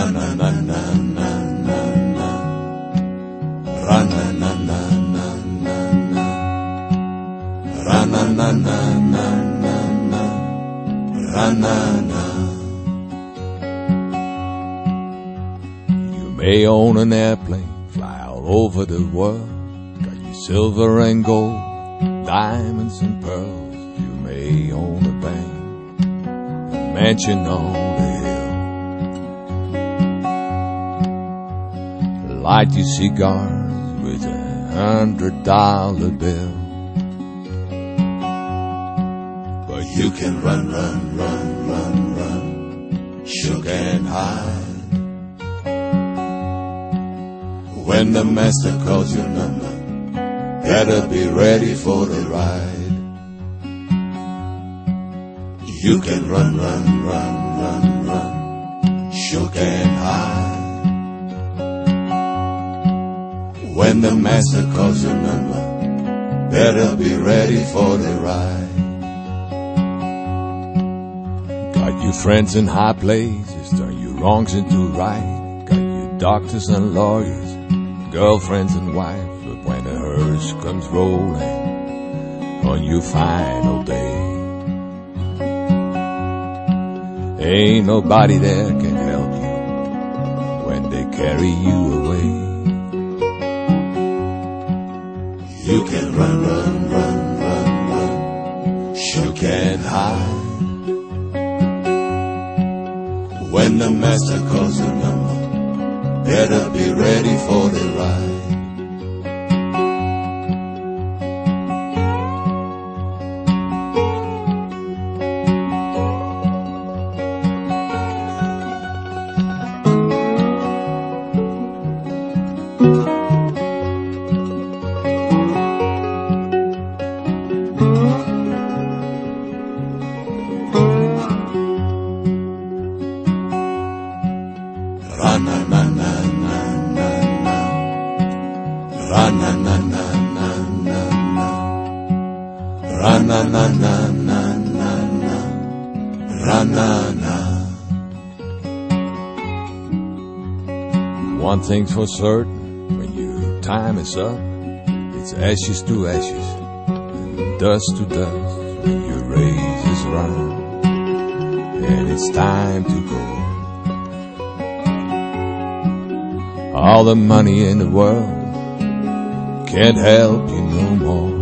na na na na na na, ra na na na na na na, ra na na na na na na, ra na na. You may own an airplane, fly all over the world, got your silver and gold, diamonds and pearls. You may own a bank, a mansion on the hill, light your cigars with $100 bill. But you can run, run, run, run, run, shook and hide. When the master calls your number, better be ready for the ride. You can run, run, run, run, run, shook and hide. When the master calls your number, better be ready for the ride. Got your friends in high places, turn your wrongs into right. Got your doctors and lawyers, girlfriends and wives. But when the hearse comes rolling on your final day, ain't nobody there can help you when they carry you away. You can run, run, run, run, run, shook and hide. When the master calls your number, better be ready for the ride. Ra na na na na na na, ra na na na na na na, ra na na na na na na, ra na na. One thing's for certain, when your time is up, it's ashes to ashes and dust to dust. When your race is run and it's time to go, all the money in the world can't help you no more.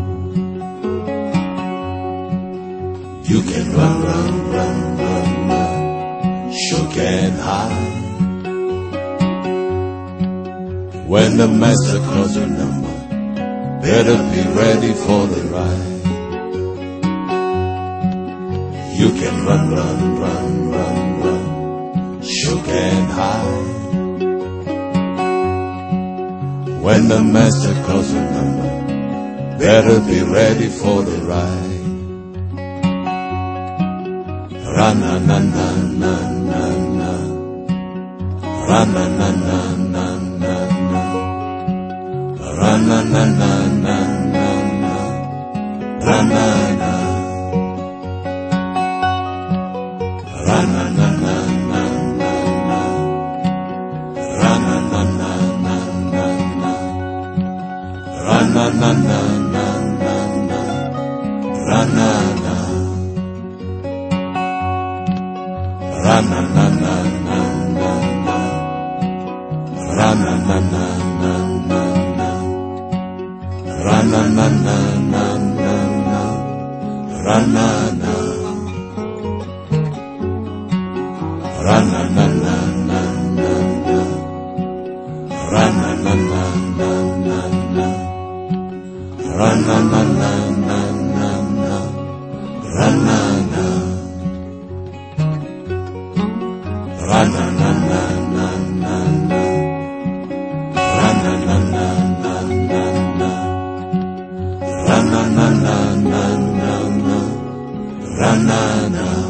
You can run, run, run, run, run, shook and hide. When the master calls your number, better be ready for the ride. You can run, run, run, run, run, shook and hide. When the master calls your number, better be ready for the ride. Ra na na na na na na, ra na na na na na na, ra na na na na na na, ra na na, ra na na na na na na, ra na na na na na na, ra na na na na na na, ra na na, ra na na na na na na, ra na na na na na na, ra na na na na na na, ra na na, ra na na na na na na, ra na na na na na na, ra na na na na na na, ra na na, ra na na na na na na, ra na na na na na na, ra na na na na na na, ra na na.